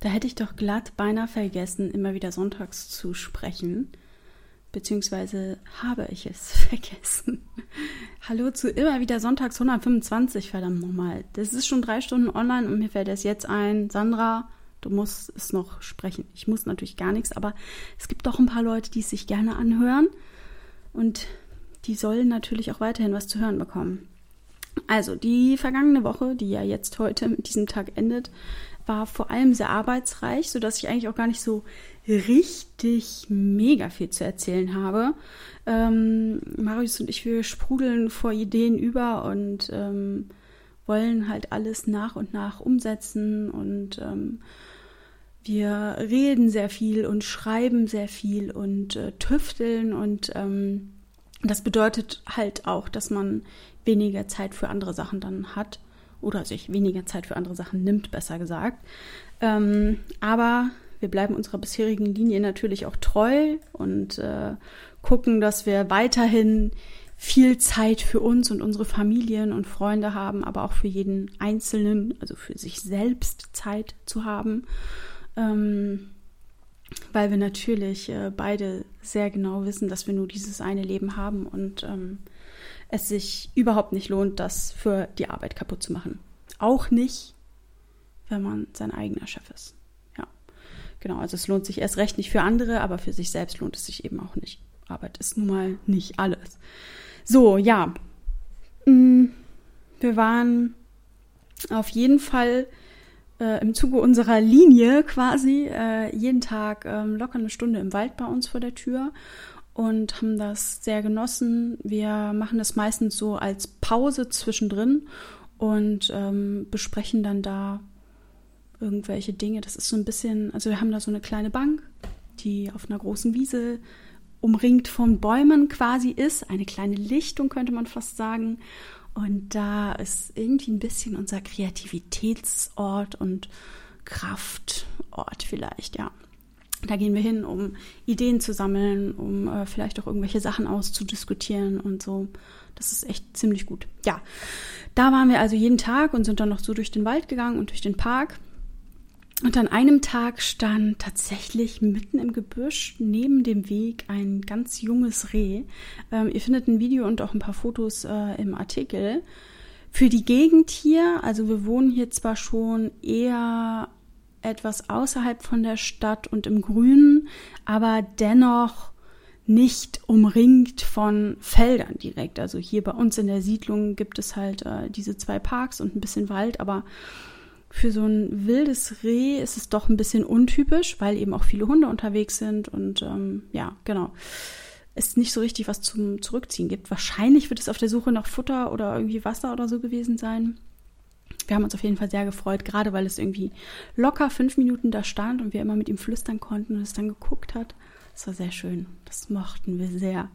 Da hätte ich doch glatt beinahe vergessen, immer wieder sonntags zu sprechen. Beziehungsweise habe ich es vergessen. Hallo zu immer wieder sonntags 125, verdammt nochmal. Das ist schon 3 Stunden online und mir fällt es jetzt ein, Sandra, du musst es noch sprechen. Ich muss natürlich gar nichts, aber es gibt doch ein paar Leute, die es sich gerne anhören. Und die sollen natürlich auch weiterhin was zu hören bekommen. Also, die vergangene Woche, die ja jetzt heute mit diesem Tag endet, war vor allem sehr arbeitsreich, sodass ich eigentlich auch gar nicht so richtig mega viel zu erzählen habe. Marius und ich, wir sprudeln vor Ideen über und wollen halt alles nach und nach umsetzen und wir reden sehr viel und schreiben sehr viel und tüfteln und das bedeutet halt auch, dass man weniger Zeit für andere Sachen dann hat oder sich weniger Zeit für andere Sachen nimmt, besser gesagt. Aber wir bleiben unserer bisherigen Linie natürlich auch treu und gucken, dass wir weiterhin viel Zeit für uns und unsere Familien und Freunde haben, aber auch für jeden Einzelnen, also für sich selbst Zeit zu haben. Weil wir natürlich beide sehr genau wissen, dass wir nur dieses eine Leben haben und es sich überhaupt nicht lohnt, das für die Arbeit kaputt zu machen. Auch nicht, wenn man sein eigener Chef ist. Ja, genau. Also es lohnt sich erst recht nicht für andere, aber für sich selbst lohnt es sich eben auch nicht. Arbeit ist nun mal nicht alles. So, ja. Wir waren auf jeden Fall im Zuge unserer Linie quasi jeden Tag locker eine Stunde im Wald bei uns vor der Tür und haben das sehr genossen. Wir machen das meistens so als Pause zwischendrin und besprechen dann da irgendwelche Dinge. Das ist so ein bisschen, also wir haben da so eine kleine Bank, die auf einer großen Wiese umringt von Bäumen quasi ist. Eine kleine Lichtung, könnte man fast sagen. Und da ist irgendwie ein bisschen unser Kreativitätsort und Kraftort vielleicht, ja. Da gehen wir hin, um Ideen zu sammeln, um vielleicht auch irgendwelche Sachen auszudiskutieren und so. Das ist echt ziemlich gut. Ja, da waren wir also jeden Tag und sind dann noch so durch den Wald gegangen und durch den Park. Und an einem Tag stand tatsächlich mitten im Gebüsch neben dem Weg ein ganz junges Reh. Ihr findet ein Video und auch ein paar Fotos im Artikel. Für die Gegend hier, also wir wohnen hier zwar schon eher etwas außerhalb von der Stadt und im Grünen, aber dennoch nicht umringt von Feldern direkt. Also hier bei uns in der Siedlung gibt es halt diese 2 Parks und ein bisschen Wald, aber für so ein wildes Reh ist es doch ein bisschen untypisch, weil eben auch viele Hunde unterwegs sind und ja, genau, es nicht so richtig was zum Zurückziehen gibt. Wahrscheinlich wird es auf der Suche nach Futter oder irgendwie Wasser oder so gewesen sein. Wir haben uns auf jeden Fall sehr gefreut, gerade weil es irgendwie locker 5 Minuten da stand und wir immer mit ihm flüstern konnten und es dann geguckt hat. Das war sehr schön. Das mochten wir sehr.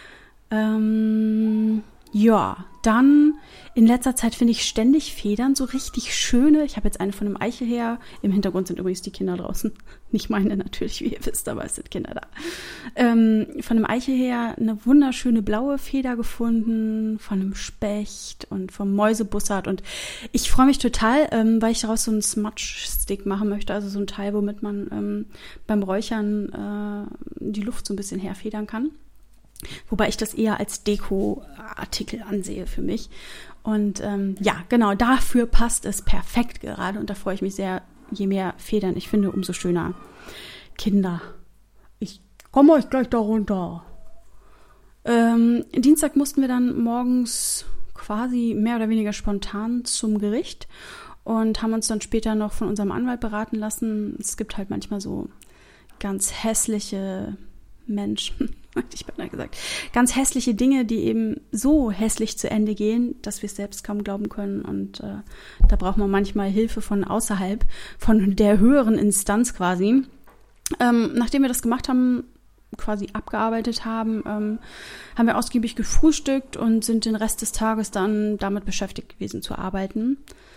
Ja, dann in letzter Zeit finde ich ständig Federn so richtig schöne. Ich habe jetzt eine von einem Eichelherr. Im Hintergrund sind übrigens die Kinder draußen. Nicht meine natürlich, wie ihr wisst, aber es sind Kinder da. Von einem Eichelherr eine wunderschöne blaue Feder gefunden, von einem Specht und vom Mäusebussard. Und ich freue mich total, weil ich daraus so einen Smudge-Stick machen möchte. Also so ein Teil, womit man beim Räuchern die Luft so ein bisschen herfedern kann. Wobei ich das eher als Deko-Artikel ansehe für mich. Und ja, genau, dafür passt es perfekt gerade. Und da freue ich mich sehr, je mehr Federn ich finde, umso schöner. Kinder, ich komme euch gleich da runter. Dienstag mussten wir dann morgens quasi mehr oder weniger spontan zum Gericht und haben uns dann später noch von unserem Anwalt beraten lassen. Es gibt halt manchmal so ganz hässliche Menschen, hätte ich beinahe gesagt, ganz hässliche Dinge, die eben so hässlich zu Ende gehen, dass wir es selbst kaum glauben können. Und da braucht man manchmal Hilfe von außerhalb, von der höheren Instanz quasi. Nachdem wir das gemacht haben, quasi abgearbeitet haben, haben wir ausgiebig gefrühstückt und sind den Rest des Tages dann damit beschäftigt gewesen zu arbeiten.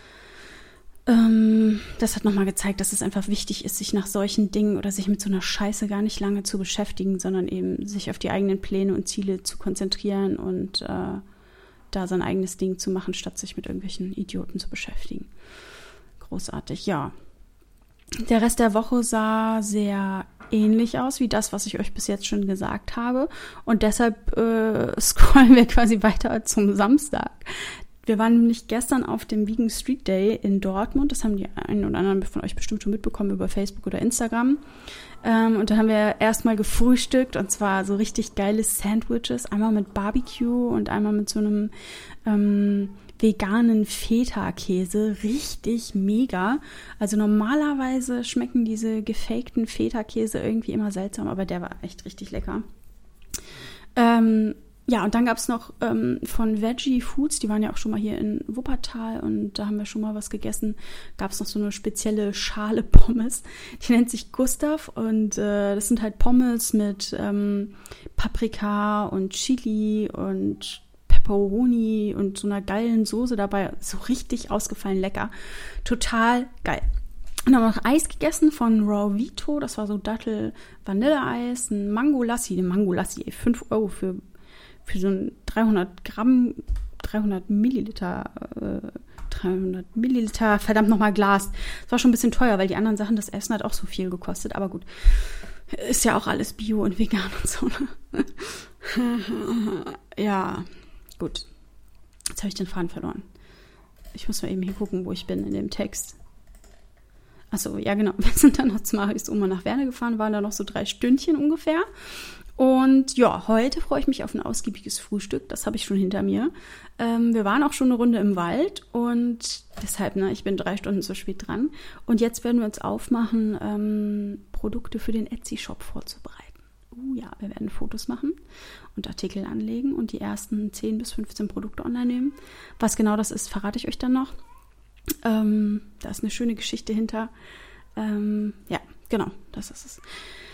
Das hat nochmal gezeigt, dass es einfach wichtig ist, sich nach solchen Dingen oder sich mit so einer Scheiße gar nicht lange zu beschäftigen, sondern eben sich auf die eigenen Pläne und Ziele zu konzentrieren und da sein eigenes Ding zu machen, statt sich mit irgendwelchen Idioten zu beschäftigen. Großartig, ja. Der Rest der Woche sah sehr ähnlich aus wie das, was ich euch bis jetzt schon gesagt habe. Und deshalb scrollen wir quasi weiter zum Samstag. Wir waren nämlich gestern auf dem Vegan Street Day in Dortmund. Das haben die einen oder anderen von euch bestimmt schon mitbekommen über Facebook oder Instagram. Und da haben wir erstmal gefrühstückt, und zwar so richtig geile Sandwiches. Einmal mit Barbecue und einmal mit so einem veganen Feta-Käse. Richtig mega. Also normalerweise schmecken diese gefakten Feta-Käse irgendwie immer seltsam, aber der war echt richtig lecker. Ja, und dann gab es noch von Veggie Foods, die waren ja auch schon mal hier in Wuppertal und da haben wir schon mal was gegessen, gab es noch so eine spezielle Schale Pommes, die nennt sich Gustav und das sind halt Pommes mit Paprika und Chili und Pepperoni und so einer geilen Soße dabei, so richtig ausgefallen lecker, total geil. Und dann haben wir noch Eis gegessen von Raw Vito, das war so Dattel-Vanilleeis, ein Mangolassi, 5 Euro für so ein 300 Milliliter, verdammt nochmal Glas. Das war schon ein bisschen teuer, weil die anderen Sachen, das Essen hat auch so viel gekostet. Aber gut, ist ja auch alles bio und vegan und so. Ja, gut. Jetzt habe ich den Faden verloren. Ich muss mal eben hier gucken, wo ich bin in dem Text. Achso, ja genau. Wir sind dann noch zu Marius Oma nach Werne gefahren, waren da noch so 3 Stündchen ungefähr. Und ja, heute freue ich mich auf ein ausgiebiges Frühstück. Das habe ich schon hinter mir. Wir waren auch schon eine Runde im Wald und deshalb, ich bin 3 Stunden zu spät dran. Und jetzt werden wir uns aufmachen, Produkte für den Etsy-Shop vorzubereiten. Ja, wir werden Fotos machen und Artikel anlegen und die ersten 10 bis 15 Produkte online nehmen. Was genau das ist, verrate ich euch dann noch. Da ist eine schöne Geschichte hinter. Ja, genau, das ist es.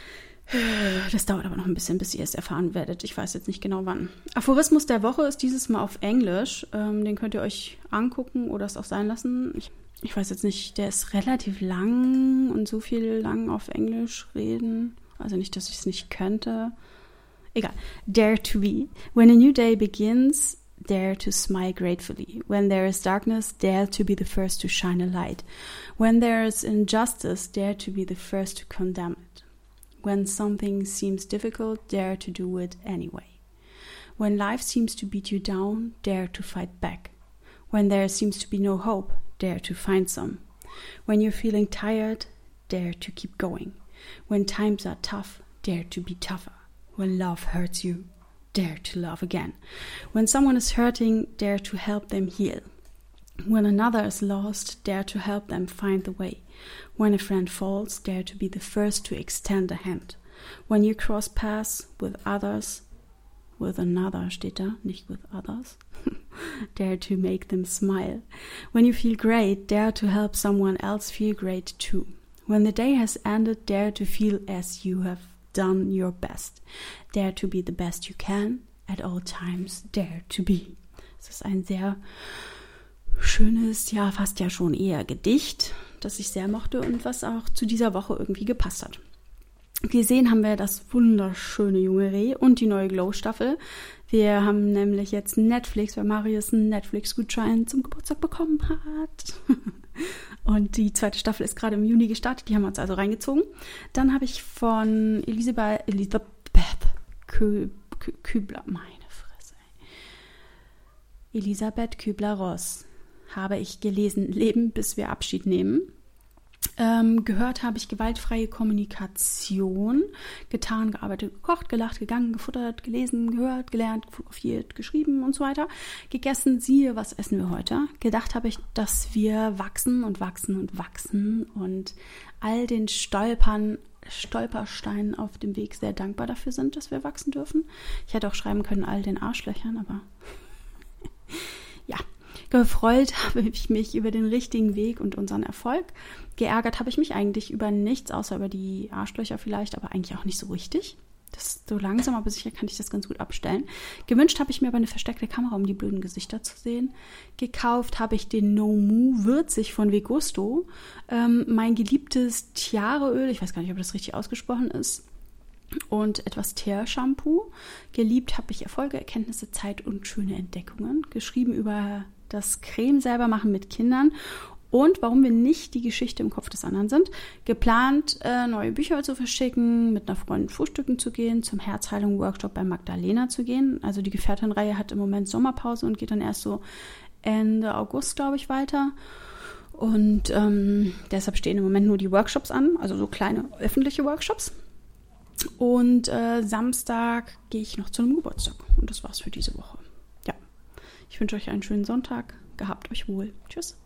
Das dauert aber noch ein bisschen, bis ihr es erfahren werdet. Ich weiß jetzt nicht genau wann. Aphorismus der Woche ist dieses Mal auf Englisch. Den könnt ihr euch angucken oder es auch sein lassen. Ich weiß jetzt nicht, der ist relativ lang und so viel lang auf Englisch reden. Also nicht, dass ich es nicht könnte. Egal. Dare to be. When a new day begins, dare to smile gratefully. When there is darkness, dare to be the first to shine a light. When there is injustice, dare to be the first to condemn it. When something seems difficult, dare to do it anyway. When life seems to beat you down, dare to fight back. When there seems to be no hope, dare to find some. When you're feeling tired, dare to keep going. When times are tough, dare to be tougher. When love hurts you, dare to love again. When someone is hurting, dare to help them heal. When another is lost, dare to help them find the way. When a friend falls, dare to be the first to extend a hand. When you cross paths with others, with another steht da, nicht with others, dare to make them smile. When you feel great, dare to help someone else feel great too. When the day has ended, dare to feel as you have done your best. Dare to be the best you can, at all times, dare to be. Es ist ein sehr schönes, ja fast ja schon eher Gedicht, das ich sehr mochte und was auch zu dieser Woche irgendwie gepasst hat. Gesehen haben wir das wunderschöne Junge Reh und die neue Glow-Staffel. Wir haben nämlich jetzt Netflix, weil Marius einen Netflix-Gutschein zum Geburtstag bekommen hat. Und die 2. Staffel ist gerade im Juni gestartet, die haben wir uns also reingezogen. Dann habe ich von Elisabeth Kübler, meine Fresse, Elisabeth Kübler-Ross habe ich gelesen, Leben, bis wir Abschied nehmen. Gehört habe ich gewaltfreie Kommunikation, getan, gearbeitet, gekocht, gelacht, gegangen, gefuttert, gelesen, gehört, gelernt, fotografiert, geschrieben und so weiter. Gegessen, siehe, was essen wir heute? Gedacht habe ich, dass wir wachsen und wachsen und wachsen und all den Stolpersteinen auf dem Weg sehr dankbar dafür sind, dass wir wachsen dürfen. Ich hätte auch schreiben können, all den Arschlöchern, aber ja. Gefreut habe ich mich über den richtigen Weg und unseren Erfolg. Geärgert habe ich mich eigentlich über nichts, außer über die Arschlöcher vielleicht, aber eigentlich auch nicht so richtig. Das so langsam, aber sicher kann ich das ganz gut abstellen. Gewünscht habe ich mir aber eine versteckte Kamera, um die blöden Gesichter zu sehen. Gekauft habe ich den No Mu würzig von Vegusto. Mein geliebtes Tiareöl, ich weiß gar nicht, ob das richtig ausgesprochen ist. Und etwas Teer-Shampoo. Geliebt habe ich Erfolge, Erkenntnisse, Zeit und schöne Entdeckungen. Geschrieben über das Creme selber machen mit Kindern Und warum wir nicht die Geschichte im Kopf des anderen sind. Geplant, neue Bücher zu verschicken, mit einer Freundin frühstücken zu gehen, zum Herzheilung-Workshop bei Magdalena zu gehen. Also die Gefährtenreihe hat im Moment Sommerpause und geht dann erst so Ende August, glaube ich, weiter. Und deshalb stehen im Moment nur die Workshops an, also so kleine öffentliche Workshops. Und Samstag gehe ich noch zu einem Geburtstag. Und das war's für diese Woche. Ja, ich wünsche euch einen schönen Sonntag. Gehabt euch wohl. Tschüss.